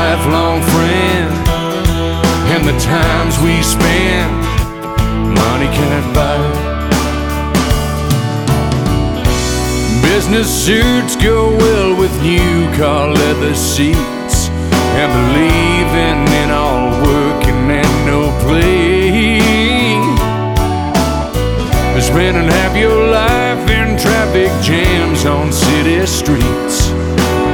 lifelong friend, and the times we spend, money can't buy. Business suits go well with new car leather seats, and believing in all working and no play. Spending half your life in traffic jams on city streets,